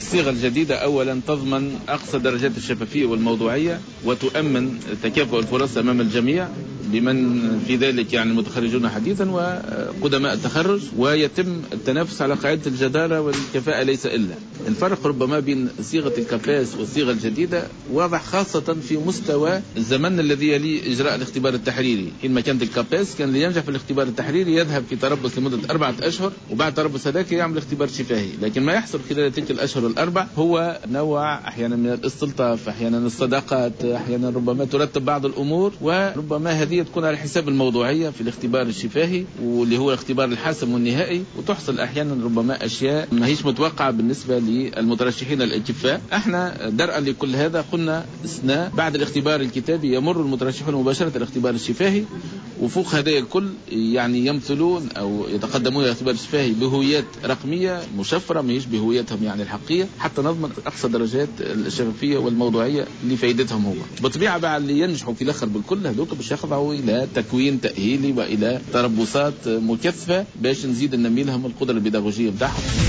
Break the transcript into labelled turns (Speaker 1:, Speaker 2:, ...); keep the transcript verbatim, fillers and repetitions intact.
Speaker 1: الصيغة الجديدة أولا تضمن أقصى درجات الشفافية والموضوعية وتؤمن تكافؤ الفرص أمام الجميع بمن في ذلك يعني المتخرجون حديثا وقدماء التخرج، ويتم التنافس على قاعدة الجدارة والكفاءة ليس إلا. الفرق ربما بين صيغة الكفاس والصيغة الجديدة واضح خاصة في مستوى الزمن الذي يلي إجراء الاختبار التحريري. حينما كانت الكفاس كان لينجح في الاختبار التحريري يذهب في تربص لمدة أربعة أشهر، وبعد تربص هذاك يعمل اختبار شفاهي. لكن ما يحصل خلال تلك الأشهر الأربع هو نوع أحيانا من الاستلطاف، أحيانا الصداقات، أحيانا ربما ترتب بعض الأمور، وربما هذه تكون على حساب الموضوعية في الاختبار الشفاهي واللي هو الاختبار الحاسم والنهائي، وتحصل أحيانا ربما أشياء ما هيش متوقعة بالنسبة للمترشحين الاتفاق. احنا درءا لكل هذا قلنا اثناء بعد الاختبار الكتابي يمر المترشحون مباشرة الاختبار الشفاهي، وفوق هذا الكل يعني يمثلون أو يتقدمون الاختبار الشفاهي بهويات رقمية مشفرة ما هيش بهويتهم يعني الحقيقية، حتى نضمن أقصى درجات الشفافية والموضوعية لفائدتهم هو. بطبيعة بعد اللي ينجحوا في الآخر بالكل هذوك باش يخضعوا إلى تكوين تأهيلي وإلى تربصات مكثفة باش نزيد ننمي لهم القدرة البيداغوجية بتاعهم.